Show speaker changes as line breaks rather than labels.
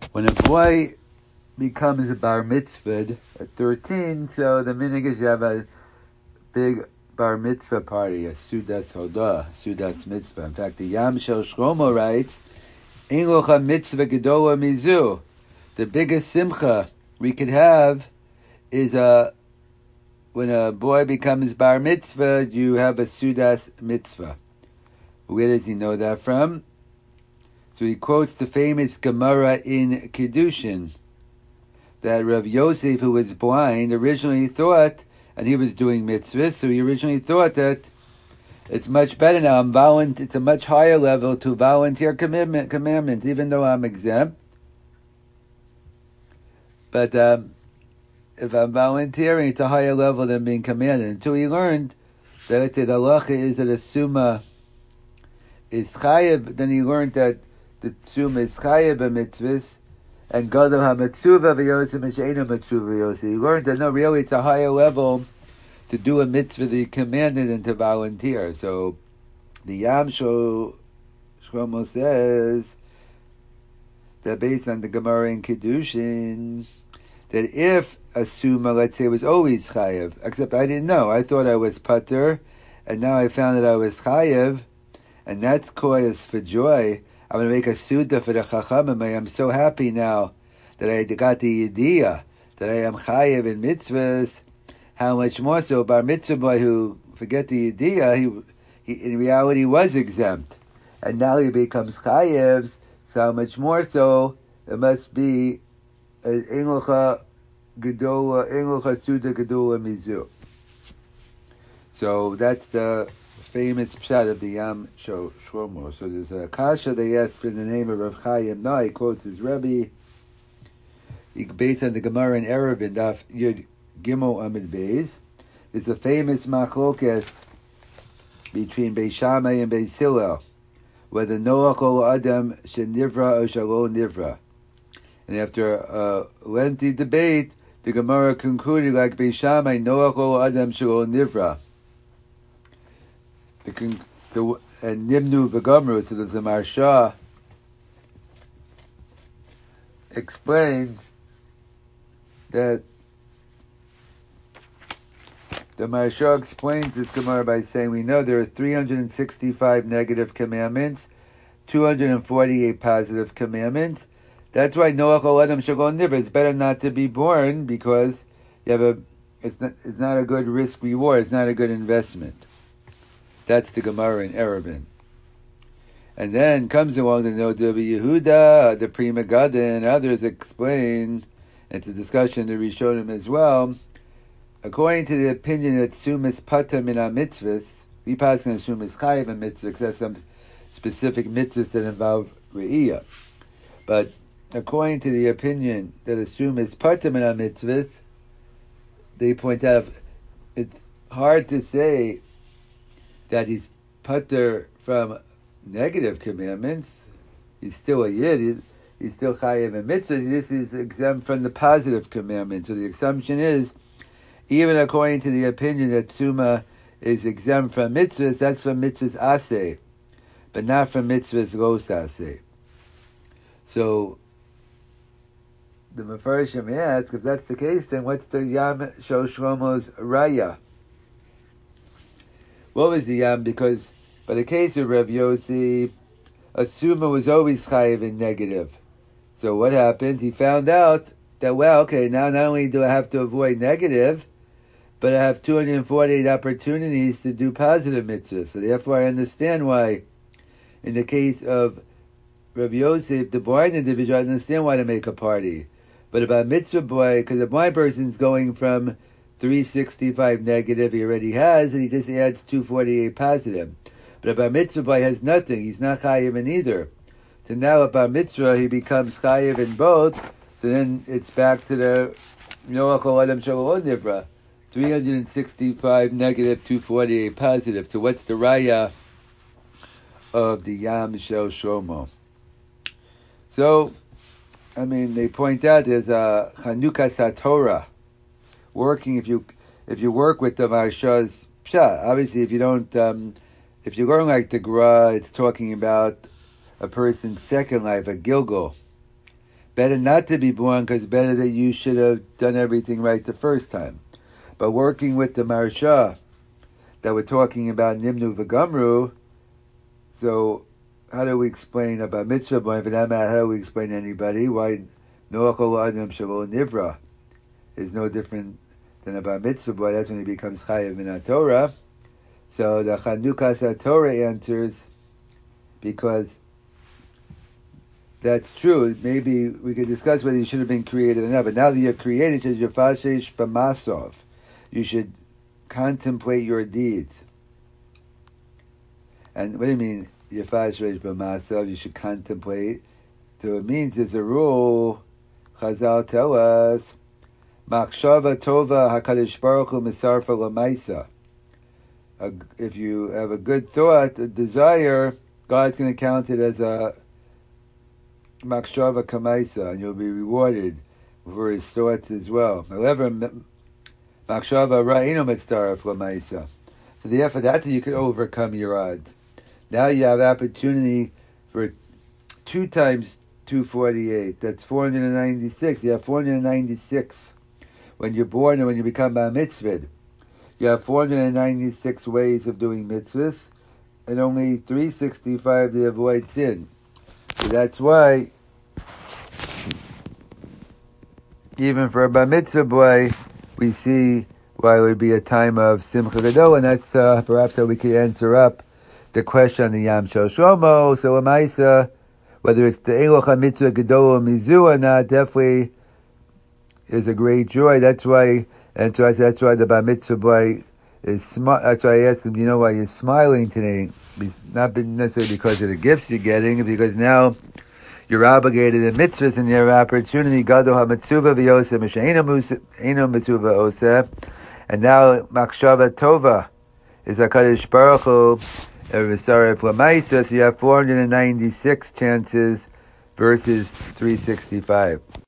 When a boy becomes a bar mitzvah at 13, so the minhag is you have a big bar mitzvah party, a sudas hodah, sudas mitzvah. In fact, the Yam Shel Shlomo writes, "Ein locha mitzvah gedola mizu." The biggest simcha we could have is when a boy becomes bar mitzvah, you have a sudas mitzvah. Where does he know that from? So he quotes the famous Gemara in Kiddushin, that Rav Yosef, who was blind, originally thought, and he was doing mitzvahs, so he originally thought that it's much better now. It's a much higher level to volunteer commandments, even though I'm exempt. But if I'm volunteering, it's a higher level than being commanded. Until he learned that the halacha is that a summa is chayev, then he learned that the summa is chayev b'mitzvahs, and gadol ha-mitzvah v'yosef m'she'eino mitzvah v'yosef. He learned that no, really it's a higher level to do a mitzvah that he commanded than to volunteer. So the Yam Shel Shlomo says that based on the Gemara in Kiddushin, that if a summa, let's say, was always chayev, except I didn't know, I thought I was pater, and now I found that I was chayev, and that's cause for joy. I'm going to make a suda for the Chachamim. I am so happy now that I got the idea that I am chayev in mitzvahs. How much more so bar mitzvah boy who forget the idea, he in reality was exempt, and now he becomes chayev. So how much more so it must be ein locha suda gedola mizu. So that's the famous pshat of the Yam Shel Shlomo. So there's a kasha they asked for the name of Rav Chaim Nai. He quotes his Rebbe. Based on the Gemara in Eruvin, Daf Yud Gimel Amid Beis. There's a famous machlokas between Beis Shammai and Beis Hillel, whether Noach ol Adam shenivra or shelo nivra. And after a lengthy debate, the Gemara concluded like Beis Shammai, Noach ol Adam shelo nivra. And Nimnu v'Gamru, so the Maharsha explains that the Maharsha explains this Gemara by saying we know there are 365 negative commandments, 248 positive commandments. That's why Noach ol Adam shelo nivra. It's better not to be born because you have it's not a good risk reward. It's not a good investment. That's the Gemara in Eruvin. And then comes along the Noda Yehuda, the Pri Megadim, and others explain, and it's a discussion in the Rishonim as well, according to the opinion that Sumas Pata min mitzvahs, we pass on Sumas Chayev and mitzvahs, because that's some specific mitzvahs that involve Re'iyah. But according to the opinion that a Sumas Pata min mitzvahs, they point out it's hard to say that he's pater from negative commandments. He's still a yid. He's still chayev and mitzvah. This is exempt from the positive commandments. So the assumption is, even according to the opinion that summa is exempt from mitzvahs, that's from mitzvahs aseh, but not from mitzvahs los aseh. So the Mefarshim asks, if that's the case, then what's the Yam Shel Shlomo's raya? What was the Yam? Because by the case of Rav Yossi, a summa was always chayiv in negative. So what happened? He found out that, well, okay, now not only do I have to avoid negative, but I have 248 opportunities to do positive mitzvahs. So therefore I understand why, in the case of Rav Yosef, the blind individual, I understand why to make a party. But about mitzvah boy, because a blind person's going from 365 negative he already has, and he just adds 248 positive. But a bar mitzvah boy has nothing. He's not chayiv in either. So now a bar mitzvah, he becomes chayiv in both. So then it's back to the Noach ol Adam shelo nivra. 365 negative, 248 positive. So what's the raya of the Yam Shel Shlomo? So, I mean, they point out there's a Chanukas HaTorah. Working, if you work with the Maharsha's pshat, obviously if you don't, if you're going like the Gra, it's talking about a person's second life, a Gilgal. better not to be born because better that you should have done everything right the first time. But working with the Marsha that we're talking about Nimnu V'Gamru, so how do we explain about mitzvah boy? For that matter, how do we explain to anybody why Noach Ol Adam Shelo Nivra is no different than about mitzvah boy? That's when he becomes Chayav in Torah. So the Chanukas Torah answers because that's true. Maybe we could discuss whether you should have been created or not. But now that you're created, it says Yafashesh B'Masov. You should contemplate your deeds. And what do you mean, Yafashesh B'Masov? You should contemplate. So it means there's a rule. Chazal tell us, Machshava Tova HaKadosh Baruch Hu Misarfa L'Maisa. If you have a good thought, a desire, God's going to count it as a Makshava Kamaisa, and you'll be rewarded for his thoughts as well. However, Makshava Ra'ino Mitzdaraf Lamaisa. So therefore, that's how you can overcome your odds. Now you have opportunity for 2 times 248. That's 496. You have 496 when you're born and when you become a mitzvah. You have 496 ways of doing mitzvahs, and only 365 to avoid sin. So that's why, even for a bar mitzvah boy, we see why it would be a time of Simcha Gadol, and that's perhaps how we could answer up the question on the Yam Shel Shlomo. So a Maisa, whether it's the Eloch HaMitzvah Gadol or Mizu or not, definitely is a great joy. That's why the bar mitzvah boy is that's why I asked him, you know why you're smiling today? It's not necessarily because of the gifts you're getting, because now you're obligated in mitzvahs and you have opportunity. Gadol ha-mitzvah v'yoseh m'she'eno mitzvah oseh. And now Machshava Tova is HaKadosh Baruch Hu v'saref l'maisa. So you have 496 chances versus 365.